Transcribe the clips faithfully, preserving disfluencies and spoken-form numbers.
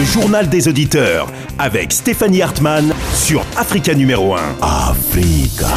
journal des auditeurs avec Stéphanie Hartmann sur Africa numéro un. Africa.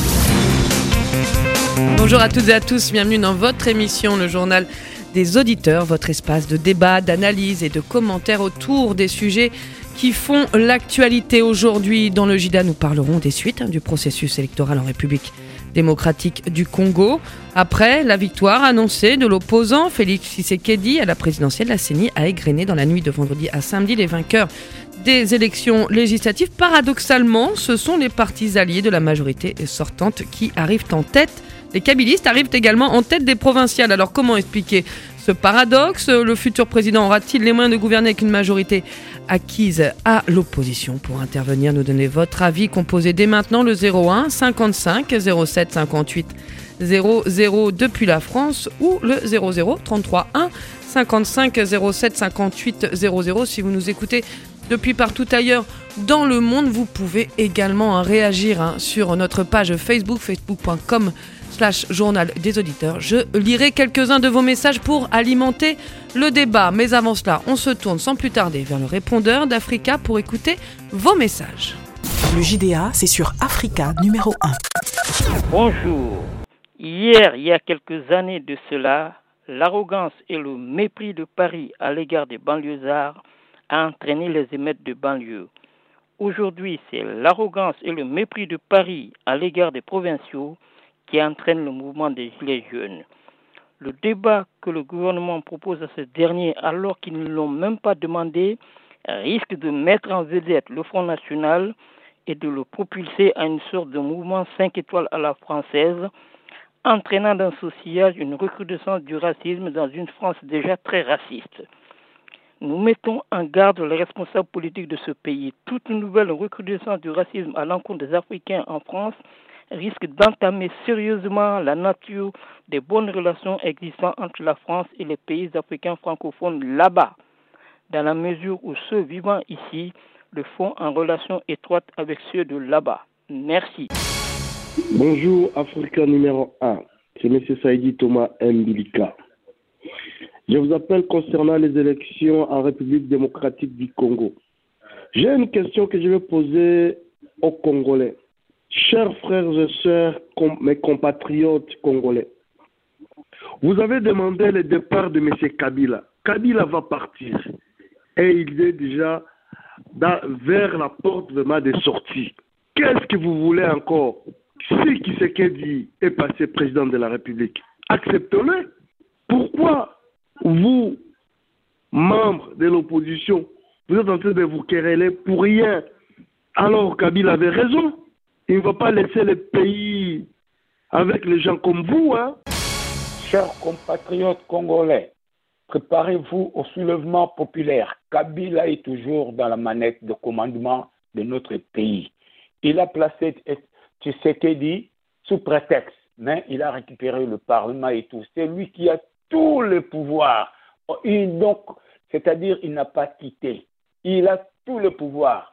Bonjour à toutes et à tous, bienvenue dans votre émission, le journal des auditeurs, votre espace de débat, d'analyse et de commentaires autour des sujets qui font l'actualité. Aujourd'hui, dans le J D A, nous parlerons des suites hein, du processus électoral en République démocratique du Congo. Après la victoire annoncée de l'opposant Félix Tshisekedi à la présidentielle, la C E N I a égrené dans la nuit de vendredi à samedi les vainqueurs des élections législatives. Paradoxalement, ce sont les partis alliés de la majorité sortante qui arrivent en tête. Les kabylistes arrivent également en tête des provinciales. Alors comment expliquer ce paradoxe ? Le futur président aura-t-il les moyens de gouverner avec une majorité acquise à l'opposition ? Pour intervenir, nous donner votre avis, composez dès maintenant le zéro un cinquante-cinq zéro sept cinquante-huit zéro zéro depuis la France ou le zéro zéro trente-trois un cinquante-cinq zéro sept cinquante-huit zéro zéro. Si vous nous écoutez depuis partout ailleurs dans le monde, vous pouvez également réagir hein, sur notre page Facebook, facebook point com slash journal des auditeurs. Je lirai quelques-uns de vos messages pour alimenter le débat. Mais avant cela, on se tourne sans plus tarder vers le répondeur d'Africa pour écouter vos messages. Le J D A, c'est sur Africa numéro un. Bonjour. Hier, il y a quelques années de cela, l'arrogance et le mépris de Paris à l'égard des banlieusards a entraîné les émeutes de banlieue. Aujourd'hui, c'est l'arrogance et le mépris de Paris à l'égard des provinciaux qui entraîne le mouvement des Gilets jaunes. Le débat que le gouvernement propose à ces derniers, alors qu'ils ne l'ont même pas demandé, risque de mettre en vedette le Front National et de le propulser à une sorte de mouvement cinq étoiles à la française, entraînant dans ce sillage une recrudescence du racisme dans une France déjà très raciste. Nous mettons en garde les responsables politiques de ce pays. Toute nouvelle recrudescence du racisme à l'encontre des Africains en France risque d'entamer sérieusement la nature des bonnes relations existant entre la France et les pays africains francophones là-bas, dans la mesure où ceux vivant ici le font en relation étroite avec ceux de là-bas. Merci. Bonjour Africa numéro un, c'est M. Saïdi Thomas Mbilika. Je vous appelle concernant les élections en République démocratique du Congo. J'ai une question que je vais poser aux Congolais. Chers frères et sœurs, com- mes compatriotes congolais, vous avez demandé le départ de M. Kabila. Kabila va partir et il est déjà dans, vers la porte vraiment de sortie. Qu'est-ce que vous voulez encore? Si Tshisekedi est passé président de la République, acceptez-le. Pourquoi vous, membres de l'opposition, vous êtes en train de vous quereller pour rien alors Kabila avait raison? Il ne va pas laisser le pays avec les gens comme vous, hein. Chers compatriotes congolais, préparez-vous au soulèvement populaire. Kabila est toujours dans la manette de commandement de notre pays. Il a placé Tshisekedi sous prétexte, mais il a récupéré le Parlement et tout. C'est lui qui a tous les pouvoirs. Il, donc, c'est-à-dire il n'a pas quitté. Il a tous les pouvoirs.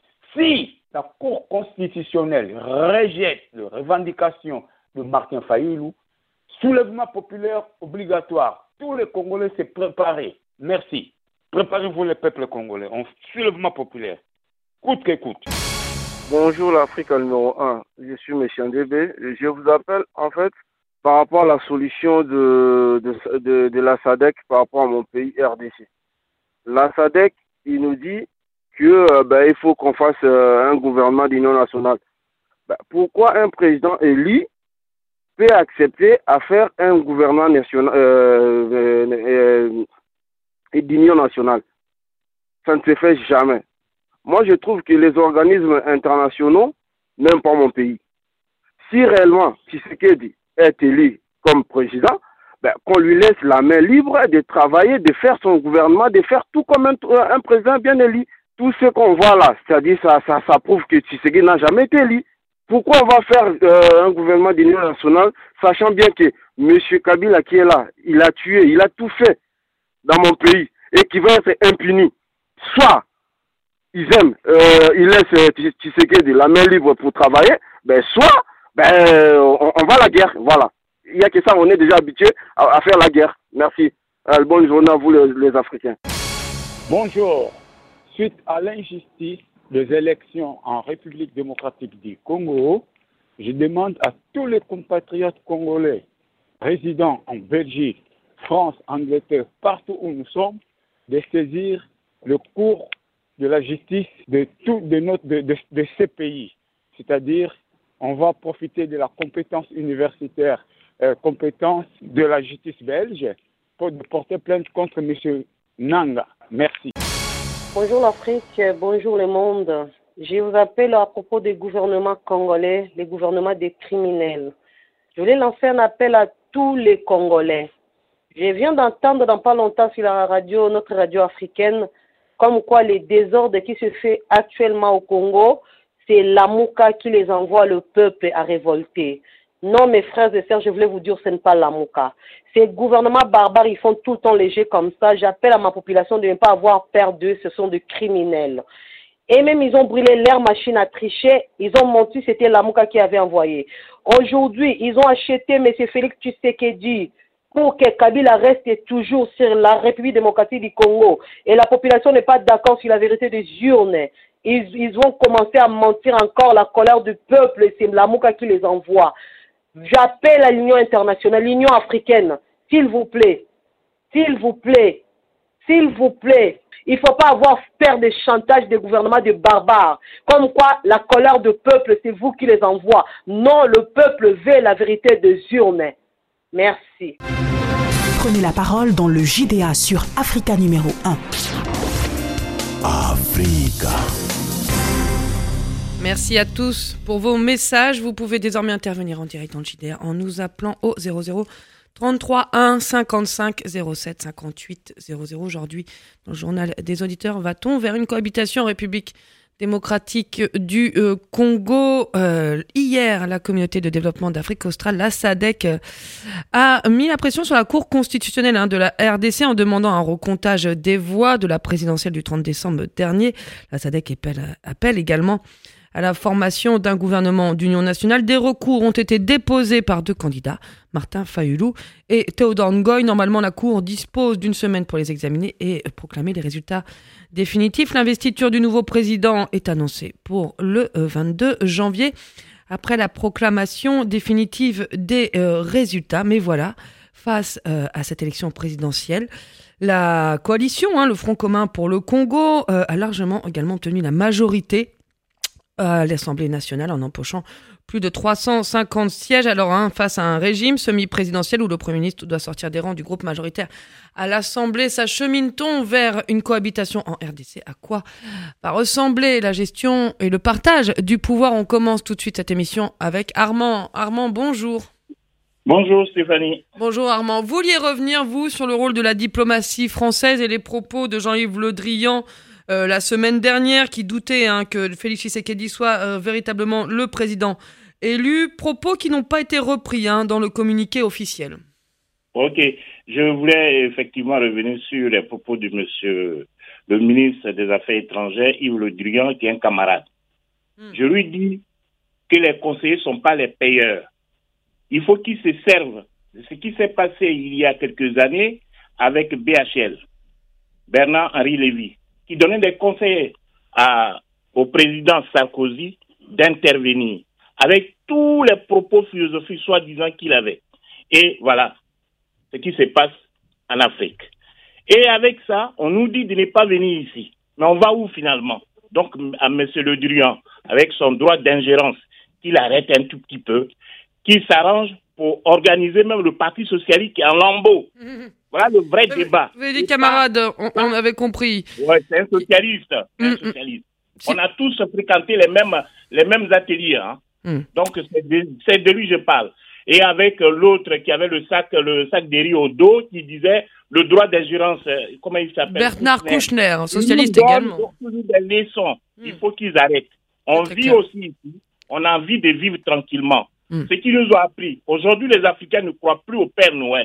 Si la Cour constitutionnelle rejette les revendications de Martin Fayulu, soulèvement populaire obligatoire. Tous les Congolais se préparent. Merci. Préparez-vous les peuples congolais. En soulèvement populaire. Coûte que coûte. Bonjour l'Afrique numéro un. Je suis M. Ndébé. Je vous appelle en fait par rapport à la solution de, de, de, de la S A D C par rapport à mon pays R D C. La S A D C, il nous dit que euh, ben, il faut qu'on fasse euh, un gouvernement d'union nationale. Ben, pourquoi un président élu peut accepter à faire un gouvernement national euh, euh, euh, d'union nationale? Ça ne se fait jamais. Moi, je trouve que les organismes internationaux n'aiment pas mon pays. Si réellement Tshisekedi est élu comme président, ben, qu'on lui laisse la main libre de travailler, de faire son gouvernement, de faire tout comme un, un président bien élu. Tout ce qu'on voit là, c'est-à-dire ça, ça, ça prouve que Tshisekedi n'a jamais été élu. Pourquoi on va faire euh, un gouvernement d'union nationale, sachant bien que M. Kabila qui est là, il a tué, il a tout fait dans mon pays et qui va être impuni. Soit ils aiment, euh, ils laissent Tshisekedi la main libre pour travailler, ben soit ben, on, on va à la guerre, voilà. Il n'y a que ça, on est déjà habitué à, à faire la guerre. Merci. Euh, bonne journée à vous les, les Africains. Bonjour, suite à l'injustice des élections en République démocratique du Congo, je demande à tous les compatriotes congolais résidant en Belgique, France, Angleterre, partout où nous sommes, de saisir le cours de la justice de tous de, notre, de, de, de ces pays. C'est-à-dire, on va profiter de la compétence universitaire, euh, compétence de la justice belge pour porter plainte contre M. Nanga. Merci. Bonjour l'Afrique, bonjour le monde. Je vous appelle à propos des gouvernements congolais, les gouvernements des criminels. Je voulais lancer un appel à tous les Congolais. Je viens d'entendre dans pas longtemps sur la radio, notre radio africaine, comme quoi les désordres qui se fait actuellement au Congo, c'est l'Amouka qui les envoie le peuple à révolter. Non, mes frères et sœurs, je voulais vous dire, ce n'est pas l'Amouka. Ces gouvernements barbares, ils font tout le temps léger comme ça. J'appelle à ma population de ne pas avoir peur d'eux, ce sont des criminels. Et même, ils ont brûlé leur machine à tricher. Ils ont menti, c'était l'Amouka qui avait envoyé. Aujourd'hui, ils ont acheté M. Félix Tshisekedi pour que Kabila reste toujours sur la République démocratique du Congo. Et la population n'est pas d'accord sur la vérité des urnes. Ils, ils vont commencer à mentir encore la colère du peuple. C'est l'Amouka qui les envoie. J'appelle à l'Union internationale, l'Union africaine, s'il vous plaît, s'il vous plaît, s'il vous plaît. Il ne faut pas avoir peur des chantages des gouvernements de barbares. Comme quoi, la colère du peuple, c'est vous qui les envoie. Non, le peuple veut la vérité des urnes. Merci. Prenez la parole dans le J D A sur Africa numéro un. Africa. Merci à tous pour vos messages. Vous pouvez désormais intervenir en direct dans le J D A en nous appelant au zéro zéro trente-trois un cinquante-cinq zéro sept cinquante-huit zéro zéro. Aujourd'hui, dans le journal des auditeurs, va-t-on vers une cohabitation en République démocratique du euh, Congo. Euh, hier, la communauté de développement d'Afrique australe, la S A D C, euh, a mis la pression sur la Cour constitutionnelle hein, de la R D C en demandant un recomptage des voix de la présidentielle du trente décembre dernier. La S A D C appelle, appelle également à la formation d'un gouvernement d'union nationale. Des recours ont été déposés par deux candidats, Martin Fayulu et Théodore Ngoy. Normalement, la Cour dispose d'une semaine pour les examiner et proclamer les résultats définitifs. L'investiture du nouveau président est annoncée pour le vingt-deux janvier, après la proclamation définitive des euh, résultats. Mais voilà, face euh, à cette élection présidentielle, la coalition, hein, le Front commun pour le Congo, euh, a largement également obtenu la majorité à l'Assemblée nationale en empochant plus de trois cent cinquante sièges. Alors, hein, face à un régime semi-présidentiel où le Premier ministre doit sortir des rangs du groupe majoritaire à l'Assemblée, s'achemine-t-on vers une cohabitation en R D C? À quoi va ressembler la gestion et le partage du pouvoir? On commence tout de suite cette émission avec Armand. Armand, bonjour. Bonjour Stéphanie. Bonjour Armand. Vous vouliez revenir, vous, sur le rôle de la diplomatie française et les propos de Jean-Yves Le Drian Euh, la semaine dernière, qui doutait hein, que Félix Tshisekedi soit euh, véritablement le président élu, propos qui n'ont pas été repris hein, dans le communiqué officiel. Ok, je voulais effectivement revenir sur les propos de monsieur le ministre des Affaires étrangères, Yves Le Drian, qui est un camarade. Hmm. Je lui dis que les conseillers ne sont pas les payeurs. Il faut qu'ils se servent de ce qui s'est passé il y a quelques années avec B H L, Bernard-Henri Lévy, qui donnait des conseils à, au président Sarkozy d'intervenir avec tous les propos philosophiques soi-disant qu'il avait. Et voilà ce qui se passe en Afrique. Et avec ça, on nous dit de ne pas venir ici. Mais on va où finalement? Donc à M. Le Drian, avec son droit d'ingérence, qu'il arrête un tout petit peu, qu'il s'arrange pour organiser même le Parti socialiste qui est en lambeaux. Mmh. Voilà le vrai euh, débat. Vous avez dit camarades, on, on avait compris. Oui, c'est un socialiste. Mmh. Un socialiste. Si. On a tous fréquenté les mêmes, les mêmes ateliers. Hein. Mmh. Donc, c'est de, c'est de lui que je parle. Et avec l'autre qui avait le sac, le sac de riz au dos, qui disait le droit d'ingérence, comment il s'appelle? Bernard Kouchner, Kouchner socialiste également. Ils nous donnent des leçons. Mmh. Il faut qu'ils arrêtent. On vit clair. Aussi ici. On a envie de vivre tranquillement. Mmh. Ce qu'ils nous ont appris. Aujourd'hui, les Africains ne croient plus au Père Noël.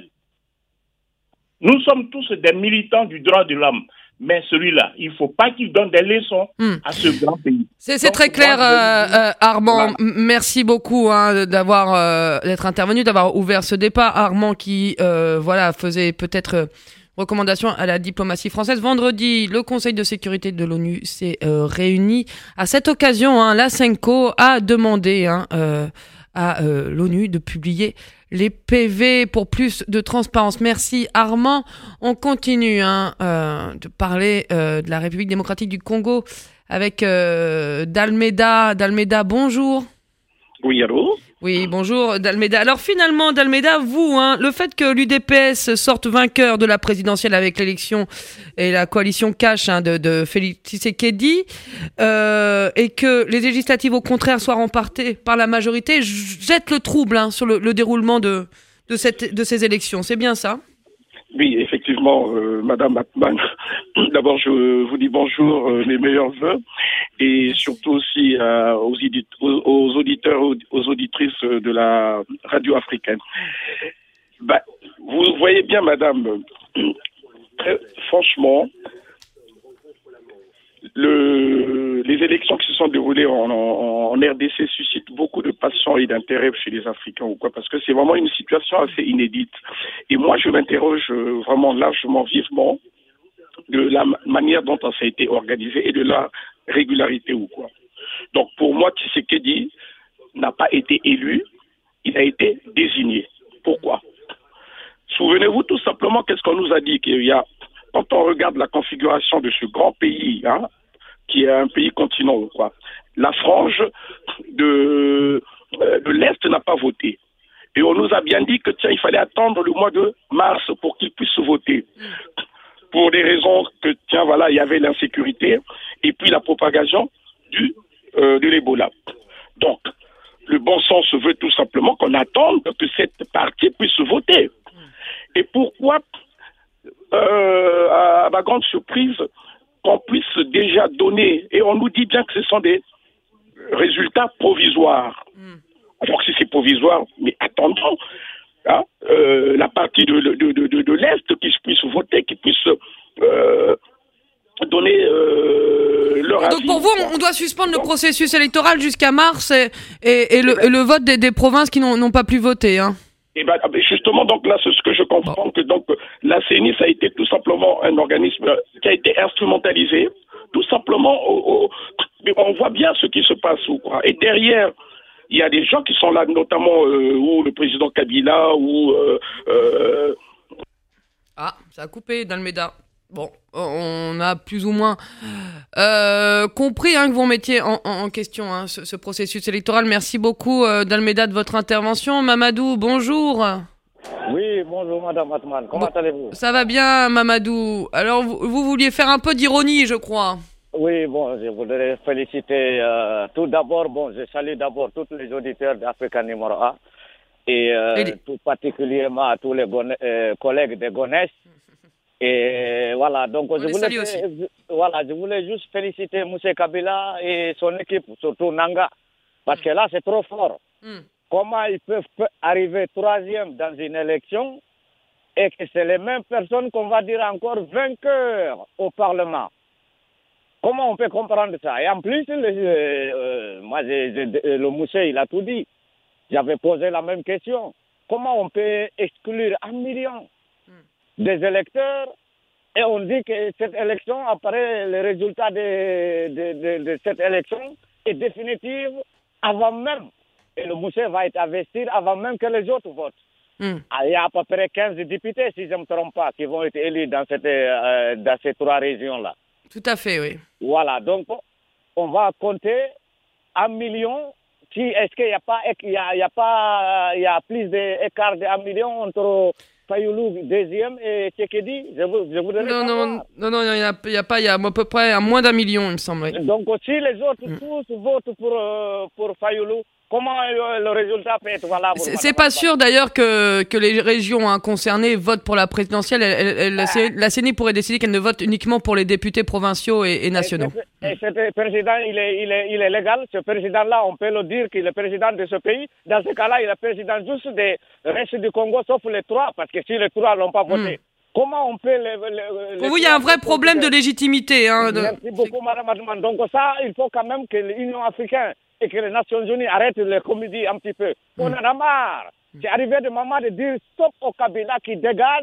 Nous sommes tous des militants du droit de l'homme. Mais celui-là, il ne faut pas qu'il donne des leçons mmh. à ce grand pays. C'est, c'est Donc, très clair, moi, euh, euh, Armand. Voilà. Merci beaucoup hein, d'avoir euh, d'être intervenu, d'avoir ouvert ce débat. Armand qui, euh, voilà, faisait peut-être recommandations à la diplomatie française. Vendredi, le Conseil de sécurité de l'ONU s'est euh, réuni. À cette occasion, hein, la CENCO a demandé hein, euh, à euh, l'ONU de publier les P V pour plus de transparence. Merci Armand. On continue hein, euh, de parler euh, de la République démocratique du Congo avec euh, Dalméda. Dalméda, bonjour. Oui, allô? Oui, bonjour Dalméda. Alors finalement, Dalméda, vous, hein, le fait que l'U D P S sorte vainqueur de la présidentielle avec l'élection et la coalition cash hein, de, de Félix Tshisekedi, euh, et que les législatives, au contraire, soient remportées par la majorité, jette le trouble hein, sur le, le déroulement de, de, cette, de ces élections. C'est bien ça? Oui, effectivement, euh, Madame Hartmann. D'abord, je vous dis bonjour, euh, mes meilleurs vœux, et surtout aussi euh, aux, édite- aux, aux auditeurs, aux, aux auditrices de la radio africaine. Bah, vous voyez bien, Madame, très franchement, le, les élections qui se sont déroulées en, en, en R D C suscitent beaucoup de passion et d'intérêt chez les Africains ou quoi, parce que c'est vraiment une situation assez inédite. Et moi, je m'interroge vraiment largement, vivement, de la manière dont ça a été organisé et de la régularité ou quoi. Donc, pour moi, Tshisekedi n'a pas été élu, il a été désigné. Pourquoi? Souvenez-vous tout simplement qu'est-ce qu'on nous a dit qu'il y a. Quand on regarde la configuration de ce grand pays, hein, qui est un pays continent ou quoi, la frange de, euh, de l'Est n'a pas voté. Et on nous a bien dit que tiens, il fallait attendre le mois de mars pour qu'ils puissent voter. Pour des raisons que, tiens, voilà, il y avait l'insécurité et puis la propagation du, euh, de l'Ebola. Donc, le bon sens veut tout simplement qu'on attende que cette partie puisse voter. Et pourquoi, euh, à ma grande surprise, qu'on puisse déjà donner, et on nous dit bien que ce sont des résultats provisoires. Alors si c'est provisoire, mais attendons, hein, euh, la partie de, de, de, de, de l'Est qui puisse voter, qui puisse euh, donner euh, leur avis. Donc pour vous, on doit suspendre le processus électoral jusqu'à mars et, et, et, le, et le vote des, des provinces qui n'ont, n'ont pas pu voter. Hein. Et ben, justement, donc là, c'est ce que je comprends, bon. que donc la C N I, ça a été tout simplement un organisme qui a été instrumentalisé, tout simplement, au, au, on voit bien ce qui se passe. Quoi. Et derrière, il y a des gens qui sont là, notamment euh, ou le président Kabila, ou... Euh, euh... Ah, ça a coupé, Dalméda. Bon, on a plus ou moins euh, compris hein, que vous mettiez en, en, en question hein, ce, ce processus électoral. Merci beaucoup, euh, Dalméda, de votre intervention. Mamadou, bonjour. Oui, bonjour, Madame Hartmann. Comment bon, allez-vous? Ça va bien, Mamadou. Alors, vous, vous vouliez faire un peu d'ironie, je crois. Oui, bon, je voudrais féliciter euh, tout d'abord, bon, je salue d'abord tous les auditeurs d'Africa numéro un et, euh, et les... tout particulièrement à tous les gone- euh, collègues de Gonesse. Et voilà, donc On je voulais, je, voilà, je voulais juste féliciter Moussa Kabila et son équipe, surtout Nanga, parce mm. que là c'est trop fort. Mm. Comment ils peuvent arriver troisième dans une élection et que c'est les mêmes personnes qu'on va dire encore vainqueurs au Parlement? Comment on peut comprendre ça? Et en plus, le, euh, moi, je, je, le Moussa, il a tout dit. J'avais posé la même question. Comment on peut exclure un million des électeurs et on dit que cette élection, après le résultat de, de, de, de cette élection, est définitive avant même, et le Moussa va être investi avant même que les autres votent. Mm. Ah, il y a à peu près quinze députés, si je ne me trompe pas, qui vont être élus dans, cette, euh, dans ces trois régions-là. Tout à fait, oui. Voilà, donc on va compter un million. Si, est-ce qu'il n'y a pas, il y a, il y a pas, il y a plus d'écart d'un million entre Fayoulou deuxième et Tshisekedi? Je, vous, je voudrais non, non, non, non, il n'y a, il y a pas, il y a à peu près à moins d'un million, il me semble. Donc si les autres mm. tous votent pour euh, pour Fayoulou, comment le, le résultat peut être valable? C'est, c'est pas sûr d'ailleurs que, que les régions hein, concernées votent pour la présidentielle. Elle, elle, elle, ah. La C N I pourrait décider qu'elle ne vote uniquement pour les députés provinciaux et, et nationaux. Et, et ce président, il est, il, est, il est légal. Ce président-là, on peut le dire qu'il est président de ce pays. Dans ce cas-là, il est président juste des restes du Congo, sauf les trois, parce que si les trois n'ont pas voté. Mm. Comment on peut... Les, les, pour vous, il y a un vrai problème de légitimité. Hein, de... Merci beaucoup, Madame Adman. Donc ça, il faut quand même que l'Union africaine et que les Nations Unies arrêtent les comédies un petit peu. Mm. On en a marre. C'est arrivé de moment de dire stop au Kabila qui dégage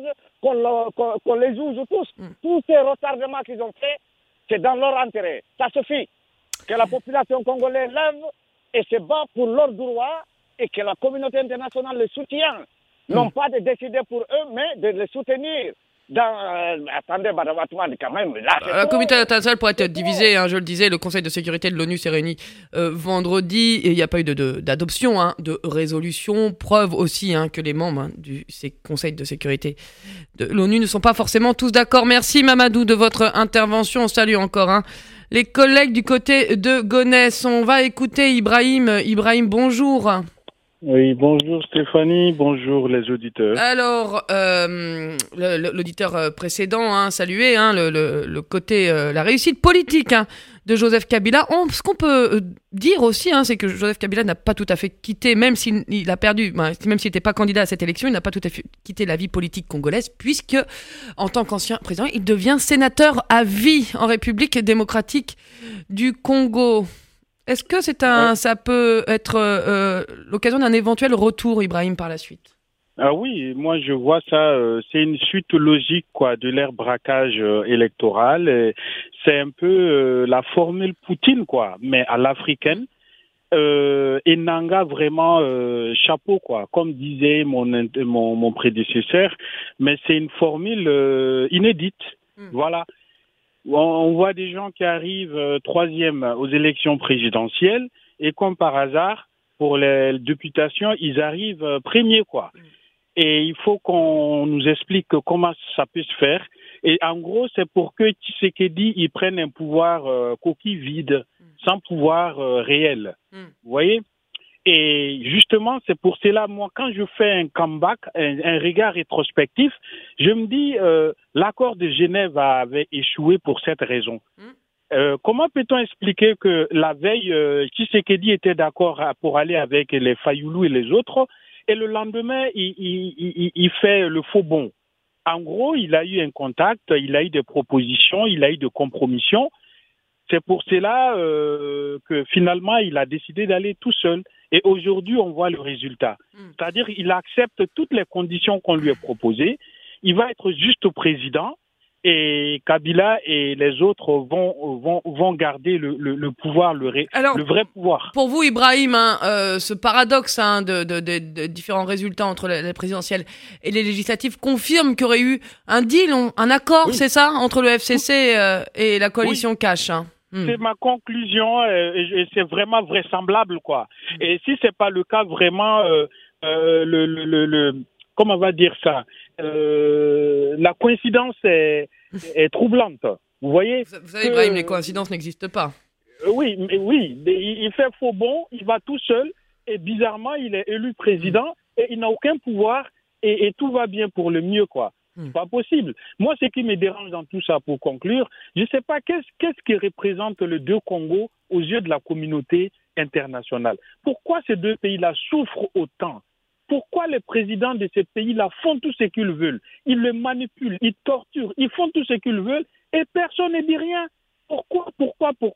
qu'on, le, qu'on, qu'on les juge tous. Mm. Tous ces retardements qu'ils ont faits, c'est dans leur intérêt. Ça suffit. Que la population congolaise lève et se bat pour leurs droits et que la communauté internationale les soutient. Mm. Non pas de décider pour eux, mais de les soutenir. Dans, euh, attendez, madame Atman, quand même. Là, la trop. Communauté internationale pourrait être divisée, hein, je le disais, le Conseil de sécurité de l'ONU s'est réuni euh, vendredi et il n'y a pas eu de, de, d'adoption, hein, de résolution. Preuve aussi hein, que les membres hein, du ces Conseil de sécurité de l'ONU ne sont pas forcément tous d'accord. Merci Mamadou de votre intervention. On salue encore hein, les collègues du côté de Gonesse. On va écouter Ibrahim. Ibrahim, bonjour. Oui, bonjour Stéphanie, bonjour les auditeurs. Alors, euh, le, l'auditeur précédent hein, saluait hein, le, le, le côté, euh, la réussite politique hein, de Joseph Kabila. On, ce qu'on peut dire aussi, hein, c'est que Joseph Kabila n'a pas tout à fait quitté, même s'il il a perdu, ben, même s'il n'était pas candidat à cette élection, il n'a pas tout à fait quitté la vie politique congolaise, puisque, en tant qu'ancien président, il devient sénateur à vie en République démocratique du Congo. Est-ce que c'est un, ouais. ça peut être euh, l'occasion d'un éventuel retour, Ibrahim, par la suite ? Ah oui, moi je vois ça, euh, c'est une suite logique quoi de l'ère braquage euh, électoral. Et c'est un peu euh, la formule Poutine quoi, mais à l'africaine. Euh, et Nanga vraiment euh, chapeau quoi, comme disait mon mon, mon prédécesseur. Mais c'est une formule euh, inédite, mmh. voilà. On voit des gens qui arrivent euh, troisième aux élections présidentielles et comme par hasard, pour les députations, ils arrivent euh, premiers, quoi. Mm. Et il faut qu'on nous explique comment ça peut se faire. Et en gros, c'est pour que Tshisekedi, il prenne un pouvoir euh, coquille vide, mm. sans pouvoir euh, réel. Mm. Vous voyez ? Et justement, c'est pour cela, moi, quand je fais un comeback, un, un regard rétrospectif, je me dis, euh, l'accord de Genève avait échoué pour cette raison. Mmh. Euh, comment peut-on expliquer que la veille, euh, Tshisekedi était d'accord pour aller avec les Fayoulou et les autres, et le lendemain, il, il, il, il fait le faux bond. En gros, il a eu un contact, il a eu des propositions, il a eu des compromissions. C'est pour cela euh, que finalement, il a décidé d'aller tout seul. Et aujourd'hui, on voit le résultat. Mmh. C'est-à-dire qu'il accepte toutes les conditions qu'on lui a proposées. Il va être juste président et Kabila et les autres vont, vont, vont garder le, le, le pouvoir, le, ré, Alors, le vrai pouvoir. Pour vous, Ibrahim, hein, euh, ce paradoxe hein, de, de, de, de différents résultats entre les, les présidentielles et les législatives confirme qu'il y aurait eu un deal, un accord, oui. c'est ça, entre le F C C euh, et la coalition oui. Cash hein. C'est ma conclusion euh, et c'est vraiment vraisemblable quoi. Et si c'est pas le cas vraiment, euh, euh, le, le, le, le comment on va dire ça, euh, la coïncidence est, est troublante. Vous voyez. Vous savez, Ibrahim, les coïncidences n'existent pas. Euh, oui, mais oui, il fait faux bond, il va tout seul et bizarrement il est élu président et il n'a aucun pouvoir et, et tout va bien pour le mieux quoi. C'est pas possible. Moi, ce qui me dérange dans tout ça, pour conclure, je ne sais pas qu'est-ce, qu'est-ce qui représente les deux Congos aux yeux de la communauté internationale. Pourquoi ces deux pays-là souffrent autant ? Pourquoi les présidents de ces pays-là font tout ce qu'ils veulent ? Ils les manipulent, ils torturent, ils font tout ce qu'ils veulent et personne ne dit rien. Pourquoi, pourquoi, pourquoi ?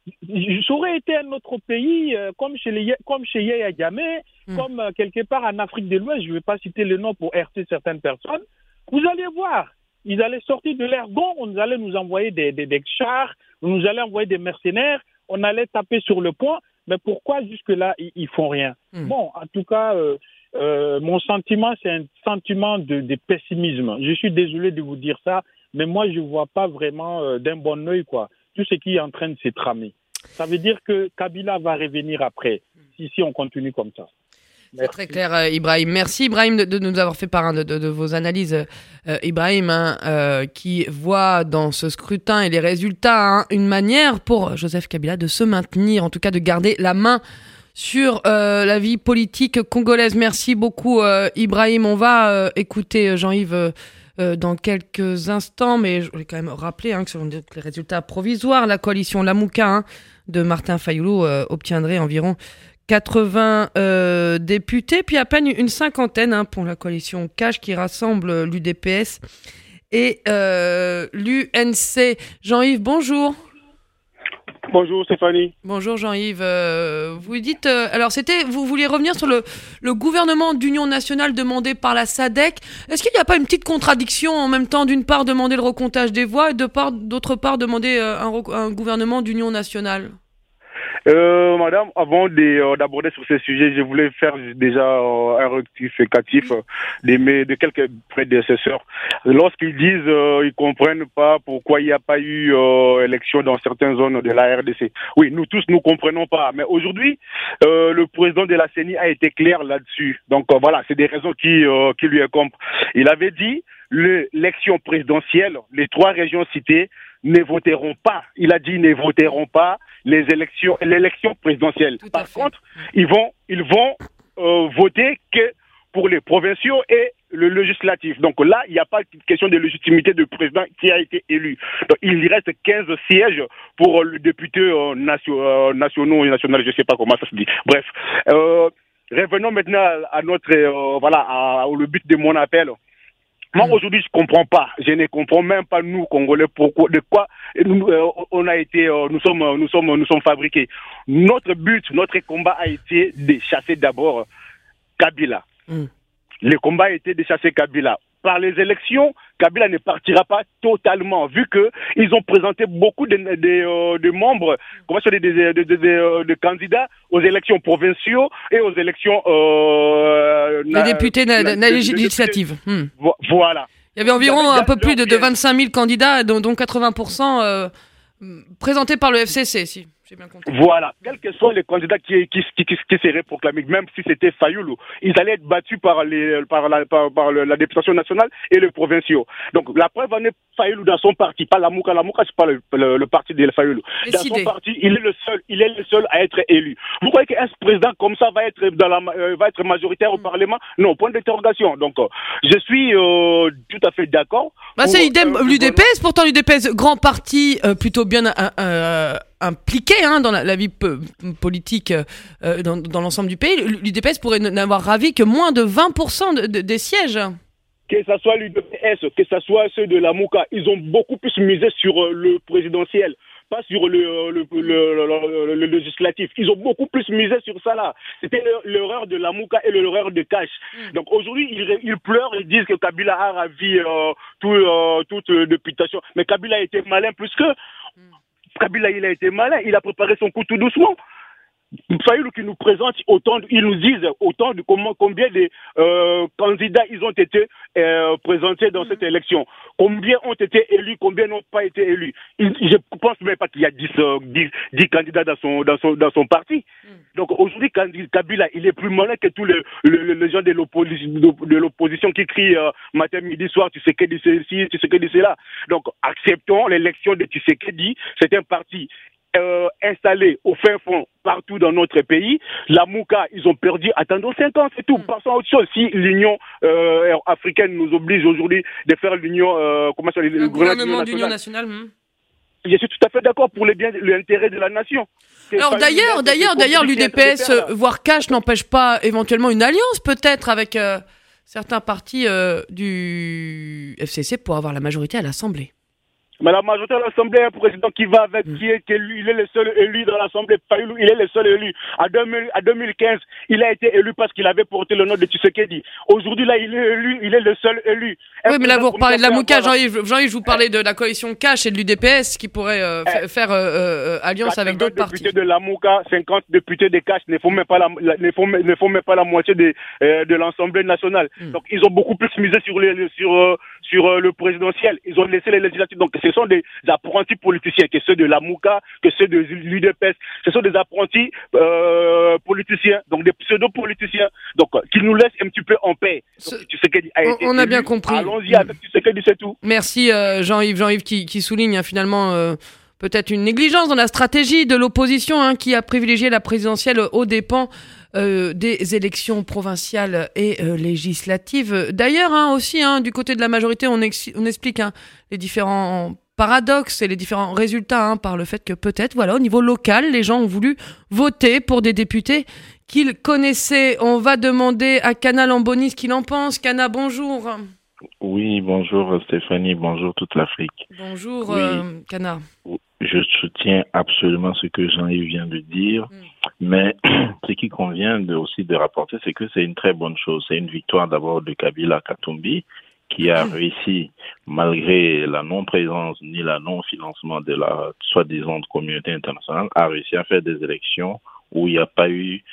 Ça aurait été un autre pays, euh, comme chez, les, comme chez Yaya Jammeh, mmh. comme euh, quelque part en Afrique de l'Ouest, je ne vais pas citer le nom pour heurter certaines personnes. Vous allez voir, ils allaient sortir de l'air bon, on allait nous envoyer des, des, des chars, on nous allait envoyer des mercenaires, on allait taper sur le poing, mais pourquoi jusque-là, ils, ils font rien mmh. Bon, en tout cas, euh, euh, mon sentiment, c'est un sentiment de, de pessimisme. Je suis désolé de vous dire ça, mais moi, je ne vois pas vraiment euh, d'un bon œil, quoi, tout ce qui est en train de se tramer. Ça veut dire que Kabila va revenir après, si, si on continue comme ça. Merci. C'est très clair, euh, Ibrahim. Merci, Ibrahim, de, de nous avoir fait part hein, de, de, de vos analyses. Euh, Ibrahim, hein, euh, qui voit dans ce scrutin et les résultats hein, une manière pour Joseph Kabila de se maintenir, en tout cas de garder la main sur euh, la vie politique congolaise. Merci beaucoup, euh, Ibrahim. On va euh, écouter Jean-Yves euh, euh, dans quelques instants, mais je voulais quand même rappeler hein, que selon les résultats provisoires, la coalition Lamouka hein, de Martin Fayoulou euh, obtiendrait environ quatre-vingts euh, députés, puis à peine une cinquantaine hein, pour la coalition Cash qui rassemble l'U D P S et euh, l'U N C. Jean-Yves, bonjour. Bonjour Stéphanie. Bonjour Jean-Yves. Euh, vous dites, euh, alors c'était, vous vouliez revenir sur le, le gouvernement d'union nationale demandé par la S A D C. Est-ce qu'il n'y a pas une petite contradiction en même temps, d'une part demander le recomptage des voix et de part, d'autre part demander euh, un, un gouvernement d'union nationale? Euh, madame, avant de, euh, d'aborder sur ces sujets, je voulais faire déjà euh, un rectificatif euh, de, mes, de quelques prédécesseurs. Lorsqu'ils disent euh, ils comprennent pas pourquoi il n'y a pas eu euh, élection dans certaines zones de la R D C. Oui, nous tous, nous comprenons pas. Mais aujourd'hui, euh, le président de la C E N I a été clair là-dessus. Donc euh, voilà, c'est des raisons qui, euh, qui lui incombent. Il avait dit l'élection présidentielle, les trois régions citées, ne voteront pas. Il a dit ne voteront pas les élections, l'élection présidentielle. Par contre, ils vont, ils vont euh, voter que pour les provinciaux et le législatif. Donc là, il n'y a pas de question de légitimité de président qui a été élu. Donc, il reste quinze sièges pour le député euh, nation, euh, nationaux et national, je ne sais pas comment ça se dit. Bref, euh, revenons maintenant à notre, euh, voilà, à, au but de mon appel. Moi, aujourd'hui, je comprends pas. Je ne comprends même pas, nous, Congolais, pourquoi, de quoi nous, euh, on a été, euh, nous sommes, nous sommes, nous sommes fabriqués. Notre but, notre combat a été de chasser d'abord Kabila. Mm. Le combat a été de chasser Kabila. Par les élections, Kabila ne partira pas totalement, vu que ils ont présenté beaucoup de, de, de, de membres, comment ça, de, de, de, de, de, de candidats aux élections provinciaux et aux élections euh, les députés na, na, na, législatives. Hmm. Voilà. Il y avait environ un peu plus de, de vingt-cinq mille candidats, dont, dont quatre-vingts pour cent euh, présentés par le F C C, si. Bien voilà, quels que soient les candidats qui, qui, qui, qui, qui seraient proclamés, même si c'était Fayoulou, ils allaient être battus par, les, par, la, par, par la députation nationale et les provinciaux. Donc la preuve en est Fayoulou dans son parti, pas la Mouka, la Mouka c'est pas le, le, le parti de Fayoulou. Dans son parti, il est le seul, il est le seul à être élu. Vous croyez qu'un président comme ça va être dans la, euh, va être majoritaire au mmh. Parlement? Non, point d'interrogation. Donc euh, je suis euh, tout à fait d'accord. Bah c'est idem euh, l'U D P S, pourtant l'U D P S grand parti euh, plutôt bien euh, euh, impliqué hein, dans la, la vie p- politique euh, dans, dans l'ensemble du pays. L'U D P S pourrait n'avoir ravi que moins de vingt pour cent de, de, des sièges. Que ce soit l'U D P S, que ce soit ceux de la Mouka, ils ont beaucoup plus misé sur euh, le présidentiel, pas sur le, le, le, le, le, le législatif. Ils ont beaucoup plus misé sur ça là. C'était l'erreur de la Mouka et l'erreur de Cash. Mm. Donc aujourd'hui, ils, ils pleurent, ils disent que Kabila a ravi euh, tout, euh, toute euh, députation. Mais Kabila a été malin plus que... Mm. Kabila, il a été malin, il a préparé son coup tout doucement. Fayoulou qui nous présente autant, ils nous disent autant de comment, combien de euh, candidats ils ont été euh, présentés dans mmh. cette élection, combien ont été élus, combien n'ont pas été élus. Il, je pense même pas qu'il y a dix, euh, dix, dix candidats dans son, dans son, dans son parti. Mmh. Donc aujourd'hui, Kabila, il est plus malin que tous les, les, les gens de l'opposition, de l'opposition qui crient euh, matin, midi, soir, Tshisekedi ceci, Tshisekedi cela. Donc acceptons l'élection de Tshisekedi, c'est un parti Euh, installés au fin fond partout dans notre pays. La Mouka, ils ont perdu, attendons cinq ans, c'est tout. Mm. Passons à autre chose. Si l'Union euh, africaine nous oblige aujourd'hui de faire l'Union, euh, comment ça, le, le gouvernement d'Union nationale. Mmh. Je suis tout à fait d'accord pour les biens, l'intérêt de la nation. C'est Alors d'ailleurs, d'ailleurs, d'ailleurs, l'U D P S, voire Cash, n'empêche pas éventuellement une alliance peut-être avec euh, certains partis euh, du F C C pour avoir la majorité à l'Assemblée. Mais la majorité de l'Assemblée, un président qui va avec, mmh. qui est élu, il est le seul élu dans l'Assemblée. Fayoulou, il est le seul élu. À, deux mille, à deux mille quinze, il a été élu parce qu'il avait porté le nom de Tshisekedi. Aujourd'hui, là, il est élu, il est le seul élu. Un oui, mais là, vous reparlez de la Mouka, Jean-Yves. Jean-Yves, je vous parlais de la coalition Cash et de l'U D P S qui pourrait euh, f- faire euh, euh, alliance avec d'autres partis. députés de la Mouka, cinquante députés de Cash ne font même pas la, la, ne font, ne font même pas la moitié de, euh, de l'Assemblée nationale. Mmh. Donc, ils ont beaucoup plus misé sur, les, sur, euh, sur euh, le présidentiel. Ils ont laissé les législatives. Donc, ce sont des apprentis politiciens, que ceux de la Mouka, que ceux de l'U D P S. Ce sont des apprentis euh, politiciens, donc des pseudo-politiciens, donc euh, qui nous laissent un petit peu en paix. Donc, Ce... Tshisekedi a été on a élu. bien compris. Allons-y avec Tshisekedi, c'est tout. Merci euh, Jean-Yves, Jean-Yves qui, qui souligne hein, finalement euh, peut-être une négligence dans la stratégie de l'opposition hein, qui a privilégié la présidentielle aux dépens euh, des élections provinciales et euh, législatives. D'ailleurs hein, aussi hein, du côté de la majorité, on, ex- on explique hein, les différents paradoxes et les différents résultats hein, par le fait que peut-être, voilà, au niveau local, les gens ont voulu voter pour des députés qu'ils connaissaient. On va demander à Cana Lamboni ce qu'il en pense. Cana, bonjour. Oui, bonjour Stéphanie, bonjour toute l'Afrique. Bonjour oui. euh, Cana. Je je soutiens absolument ce que Jean-Yves vient de dire, mm. mais ce qui convient de, aussi de rapporter, c'est que c'est une très bonne chose. C'est une victoire d'abord de Kabila Katumbi, qui a mm. réussi, malgré la non-présence ni la non-financement de la soi-disant communauté internationale, a réussi à faire des élections où il n'y a pas eu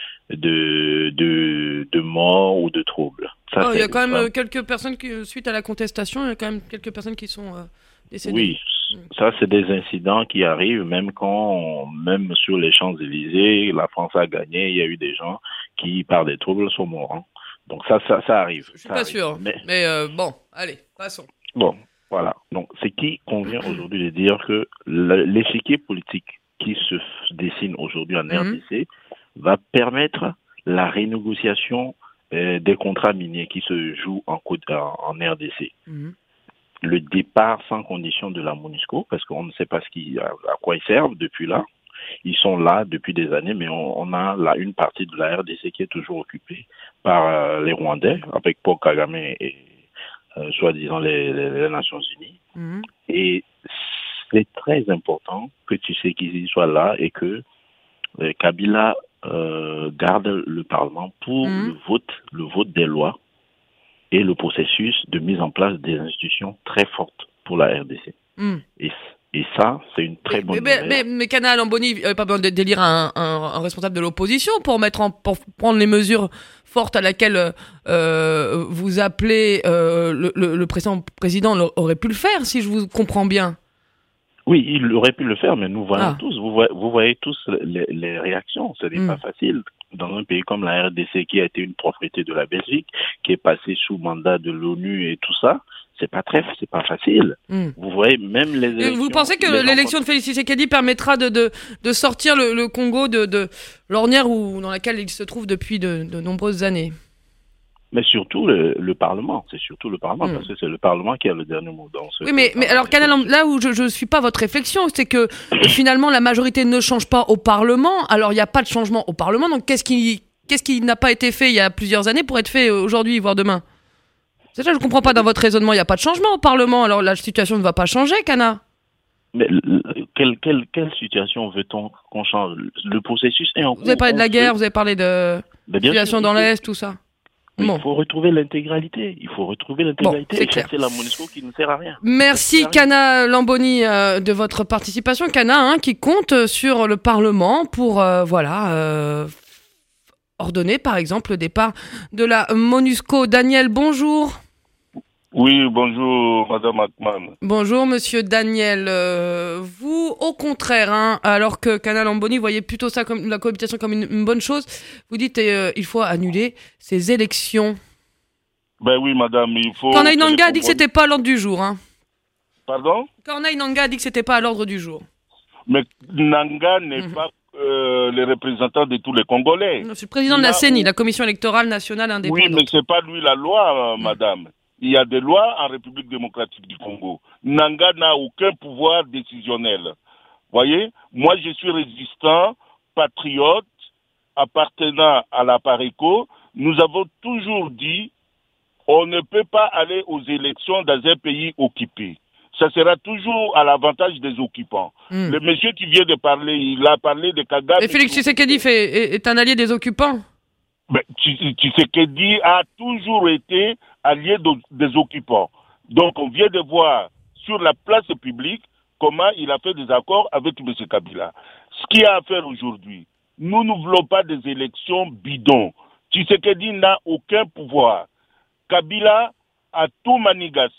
de, de, de morts ou de troubles. Ça, oh, il y a quand même ça. quelques personnes qui, suite à la contestation, il y a quand même quelques personnes qui sont euh, décédées. Oui, ça c'est des incidents qui arrivent, même quand, même sur les Champs-Élysées, la France a gagné, il y a eu des gens qui, par des troubles, sont morts. Hein. Donc ça, ça, ça arrive. Je suis pas arrive. sûr, mais, mais euh, bon, allez, passons. Bon, voilà. Donc, ce qui convient aujourd'hui de dire que l'échiquier politique qui se dessine aujourd'hui en R D C mmh. va permettre la renégociation euh, des contrats miniers qui se jouent en, en R D C. Mmh. Le départ sans condition de la MONUSCO, parce qu'on ne sait pas ce qui, à, à quoi ils servent depuis là. Ils sont là depuis des années, mais on, on a là une partie de la R D C qui est toujours occupée par euh, les Rwandais, avec Paul Kagame et euh, soi-disant les, les, les Nations Unies. Mmh. Et c'est très important que tu sais qu'ils soient là et que euh, Kabila euh, garde le Parlement pour mmh. le vote, le vote des lois et le processus de mise en place des institutions très fortes pour la R D C. Mmh. Et Et ça, c'est une très bonne mais, nouvelle. Mais, mais, mais Kana Lamboni, il n'y avait pas besoin d'élire un, un, un responsable de l'opposition pour mettre en, pour prendre les mesures fortes à laquelle euh, vous appelez euh, le, le, le précédent président aurait pu le faire, si je vous comprends bien. Oui, il aurait pu le faire, mais nous voyons ah. tous, vous voyez, vous voyez tous les, les réactions. Ce n'est mm. pas facile. Dans un pays comme la R D C, qui a été une propriété de la Belgique, qui est passée sous mandat de l'ONU et tout ça, c'est pas très, c'est pas facile. Mm. Vous voyez, même les élections. Vous pensez que l'élection de Félix Tshisekedi permettra de, de, de sortir le, le Congo de, de l'ornière où, dans laquelle il se trouve depuis de, de nombreuses années? Mais surtout le, le Parlement, c'est surtout le Parlement, mm. parce que c'est le Parlement qui a le dernier mot dans ce. Oui, mais, mais alors, Kana, là où je ne suis pas votre réflexion, c'est que finalement la majorité ne change pas au Parlement, alors il n'y a pas de changement au Parlement, donc qu'est-ce qui, qu'est-ce qui n'a pas été fait il y a plusieurs années pour être fait aujourd'hui, voire demain? C'est ça, je ne comprends pas dans votre raisonnement, il n'y a pas de changement au Parlement, alors la situation ne va pas changer, Kana. Mais quelle, quelle, quelle situation veut-on qu'on change? Le processus est en cours. Vous avez parlé de la guerre, vous avez parlé de la situation dans l'Est, tout ça. Bon. Il faut retrouver l'intégralité. Il faut retrouver l'intégralité bon, et chasser la MONUSCO qui ne sert à rien. Merci Kana Lamboni euh, de votre participation. Kana, hein, qui compte sur le Parlement pour euh, voilà euh, ordonner par exemple le départ de la MONUSCO. Daniel, bonjour. Oui, bonjour Madame Hartmann. Bonjour Monsieur Daniel. Euh, vous, au contraire, hein, alors que Kana Lamboni voyait plutôt ça comme la cohabitation comme une, une bonne chose, vous dites euh, il faut annuler ces élections. Ben oui, Madame, il faut. Corneille Nangaa a dit que c'était pas à l'ordre du jour, hein. Pardon? Corneille Nangaa a dit que c'était pas à l'ordre du jour. Mais Nangaa n'est mmh. pas euh, le représentant de tous les Congolais. Non, c'est le président il de la C E N I, où... la Commission électorale nationale indépendante. Oui, mais c'est pas lui la loi, euh, mmh. Madame. Il y a des lois en République démocratique du Congo. Nangaa n'a aucun pouvoir décisionnel. Voyez, moi je suis résistant, patriote, appartenant à la PARECO. Nous avons toujours dit on ne peut pas aller aux élections dans un pays occupé. Ça sera toujours à l'avantage des occupants. Mm. Le monsieur qui vient de parler, il a parlé de Kagame. Et Félix Tshisekedi fait, est, est un allié des occupants? Mais Tshisekedi a toujours été allié de, des occupants. Donc on vient de voir sur la place publique comment il a fait des accords avec M. Kabila. Ce qu'il y a à faire aujourd'hui, nous ne voulons pas des élections bidons. Tshisekedi n'a aucun pouvoir. Kabila a tout manigassé.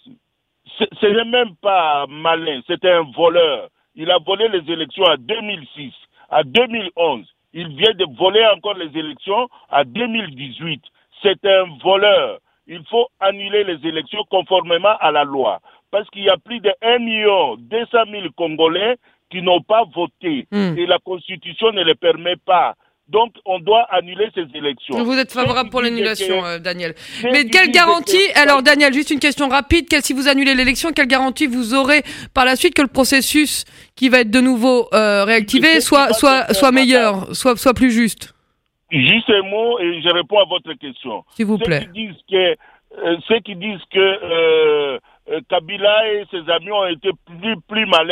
Ce n'est même pas malin, c'est un voleur. Il a volé les élections en deux mille six, en deux mille onze. Il vient de voler encore les élections en deux mille dix-huit. C'est un voleur. Il faut annuler les élections conformément à la loi. Parce qu'il y a plus de un million deux cent mille Congolais qui n'ont pas voté. Mm. Et la Constitution ne le permet pas. Donc, on doit annuler ces élections. Vous êtes favorable pour l'annulation, euh, Daniel. Mais quelle garantie, alors Daniel, juste une question rapide, quelle, si vous annulez l'élection, quelle garantie vous aurez par la suite que le processus qui va être de nouveau euh, réactivé soit, soit, soit meilleur, soit, soit plus juste? Juste un mot et je réponds à votre question. S'il vous plaît. Ceux qui disent que, euh, ceux qui disent que euh, euh, Kabila et ses amis ont été plus, plus malins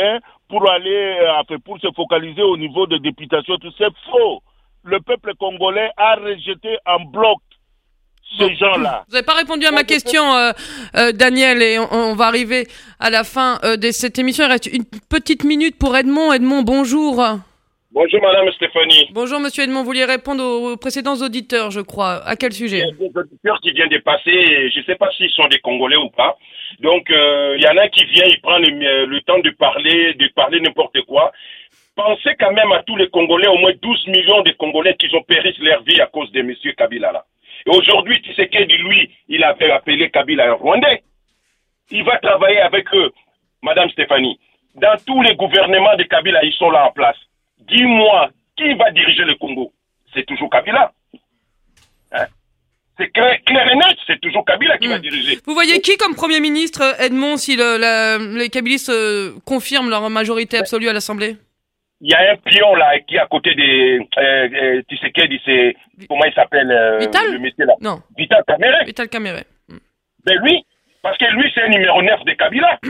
pour aller, euh, pour se focaliser au niveau des députation, tout c'est faux. Le peuple congolais a rejeté en bloc ces gens-là. Vous n'avez pas répondu à ma question, euh, euh, Daniel, et on, on va arriver à la fin euh, de cette émission. Il reste une petite minute pour Edmond. Edmond, bonjour. Bonjour Madame Stéphanie. Bonjour Monsieur Edmond, vous vouliez répondre aux précédents auditeurs, je crois. À quel sujet? Il y a des auditeurs qui viennent de passer, je ne sais pas s'ils sont des Congolais ou pas. Donc euh, il y en a qui vient, il prend le, le temps de parler, de parler n'importe quoi. Pensez quand même à tous les Congolais, au moins douze millions de Congolais qui ont péri leur vie à cause de M. Kabila là. Et aujourd'hui, Tshisekedi, lui, il avait appelé Kabila un Rwandais. Il va travailler avec eux, Madame Stéphanie. Dans tous les gouvernements de Kabila, ils sont là en place. Dis-moi, qui va diriger le Congo? C'est toujours Kabila. Hein? C'est clair, clair et net, c'est toujours Kabila qui mmh. va diriger. Vous voyez qui comme Premier ministre, Edmond, si le, la, les Kabilistes euh, confirment leur majorité absolue à l'Assemblée? Il y a un pion là qui est à côté de euh, euh, Tshisekedi, c'est comment il s'appelle euh, Vital le métier là? Non. Vital Kamerhe. Vital Kamerhe. Ben lui, parce que lui c'est un numéro neuf de Kabila.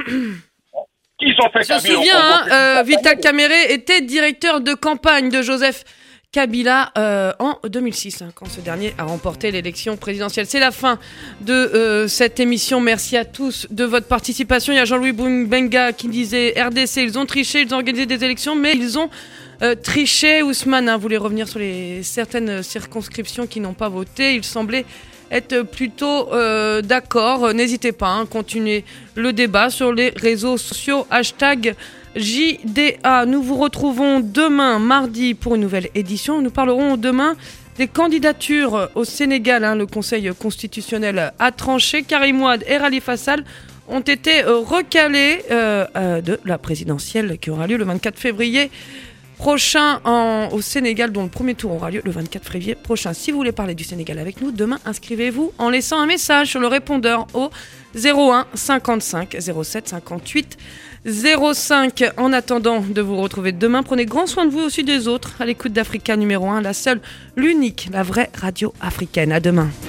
Qui ont fait Je me souviens, hein, euh, Vital Kamerhe était directeur de campagne de Joseph Kabila euh, en deux mille six, hein, quand ce dernier a remporté l'élection présidentielle. C'est la fin de euh, cette émission. Merci à tous de votre participation. Il y a Jean-Louis Benga qui disait R D C, ils ont triché, ils ont organisé des élections, mais ils ont euh, triché. Ousmane hein, voulait revenir sur les certaines circonscriptions qui n'ont pas voté. Il semblait être plutôt euh, d'accord. N'hésitez pas, hein, continuez le débat sur les réseaux sociaux. Hashtag J D A. Nous vous retrouvons demain, mardi, pour une nouvelle édition. Nous parlerons demain des candidatures au Sénégal. Hein. Le Conseil constitutionnel a tranché. Karim Wade et Khalifa Sall ont été recalés euh, euh, de la présidentielle qui aura lieu le vingt-quatre février prochain en, au Sénégal, dont le premier tour aura lieu le vingt-quatre février prochain. Si vous voulez parler du Sénégal avec nous, demain, inscrivez-vous en laissant un message sur le répondeur au zéro un cinquante-cinq zéro sept cinquante-huit zéro cinq. En attendant de vous retrouver demain, prenez grand soin de vous aussi des autres à l'écoute d'Africa numéro un, la seule, l'unique, la vraie radio africaine. À demain.